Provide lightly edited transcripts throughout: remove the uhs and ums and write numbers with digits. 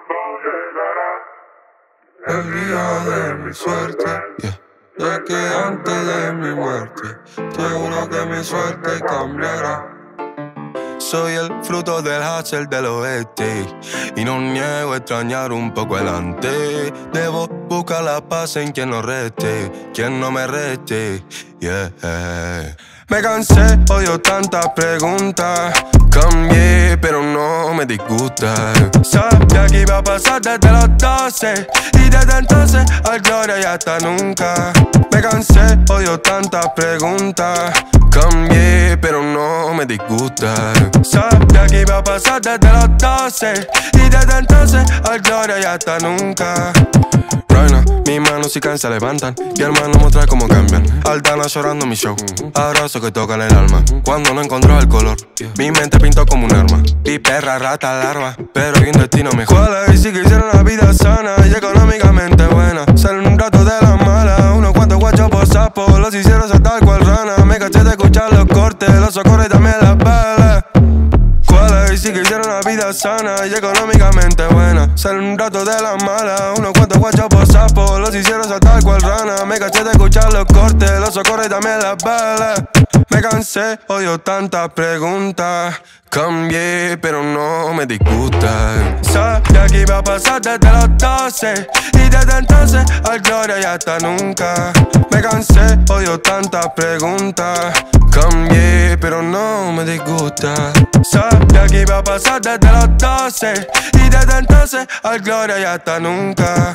El día de mi suerte, yeah. De que antes de mi muerte, seguro que mi suerte cambiará. Soy el fruto del hustle del oeste y no niego extrañar un poco el antes. Debo buscar la paz en quien no reste, quien no me reste, yeah. Me cansé, odio tantas preguntas. Cambié, pero no me disgusta. Sabía que iba a pasar desde los 12 y desde entonces al gloria y hasta nunca. Me cansé, odio tantas preguntas. Cambié, pero no me disgusta. Sabía que iba a pasar desde los 12 y desde entonces al gloria y hasta nunca. Raina, mis manos y caen se levantan y hermano mostrar cómo cambian. Aldana llorando mi show, abrazo que tocan el alma. Cuando no encontró el color, mi mente pintó como un arma. Vi perra, rata, larva, pero hay un destino mejor. ¿Cuál es? Si quisieron una vida sana y económicamente buena, ser un rato de la mala, unos cuantos guachos por sapo, los hicieron saltar cual rana. Me caché de escuchar los cortes, los socorros y también las balas. ¿Cuál es? Si quisieron una vida sana y económicamente buena, ser un rato de la mala, unos cuantos guachos por sapo, los hicieron saltar cual rana. Me caché de escuchar los cortes, los socorros y también las balas. Me cansé, odio tantas preguntas. Cambié, pero no me disgusta. Sabía que iba a pasar desde los 12 y desde entonces al gloria y hasta nunca. Me cansé, odio tantas preguntas. Cambié, pero no me disgusta. Sabía que iba a pasar desde los 12 y desde entonces al gloria y hasta nunca.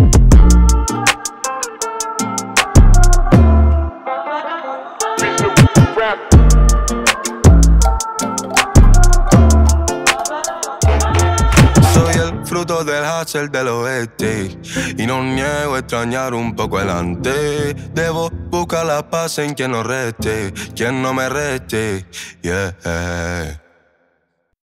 Fruto del hustle del oeste y no niego extrañar un poco el antes. Debo buscar la paz en quien no reste, quien no me reste, yeah.